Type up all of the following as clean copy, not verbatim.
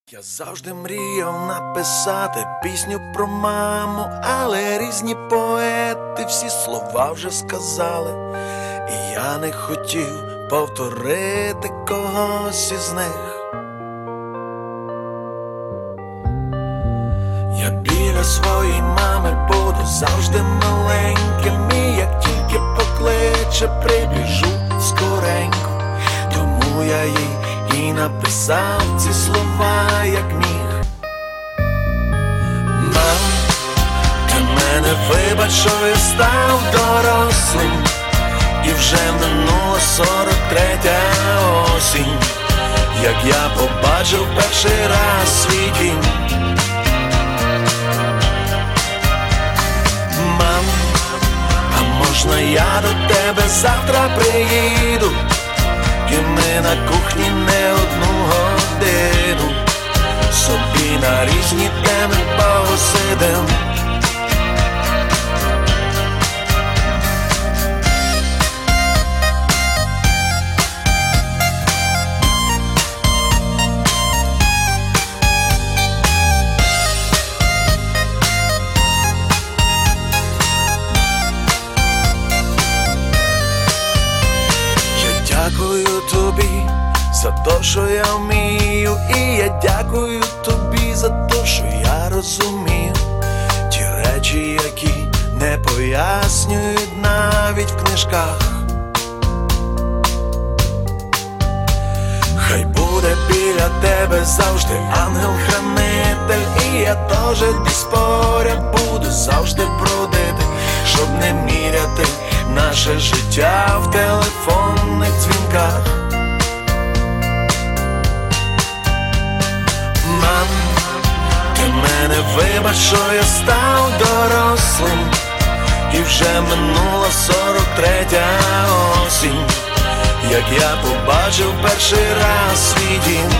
Я завжди мріяв написати пісню про маму, але різні поети всі слова вже сказали, і я не хотів повторити когось із них. Я біля своєї мами буду завжди маленьким, і як тільки покличе, прибіжу скоренько. Тому я їй і написав ці слова, як міг. Мам, ти мене вибач, що я став дорослим, і вже минула 43-я осінь, як я побачив перший раз свій дім. Мам, а можна я до тебе завтра приїду, і ми на кухні не одну годину собі на різні теми посидим. Дякую тобі за те, що я вмію, і я дякую тобі за те, що я розумію ті речі, які не пояснюють навіть в книжках. Хай буде біля тебе завжди ангел-хранитель, і я теж десь поряд буду завжди бродити, щоб не міряти наше життя в телефонних дзвінках. Мам, ти мене вибач, що я став дорослим, і вже минула 43-я осінь, як я побачив перший раз свій дім.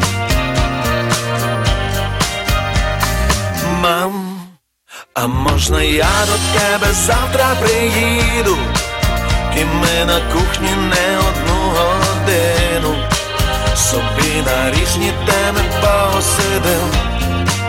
Мам, а можна я до тебе завтра приїду, і ми на кухні не одну годину собі на різні теми посидим.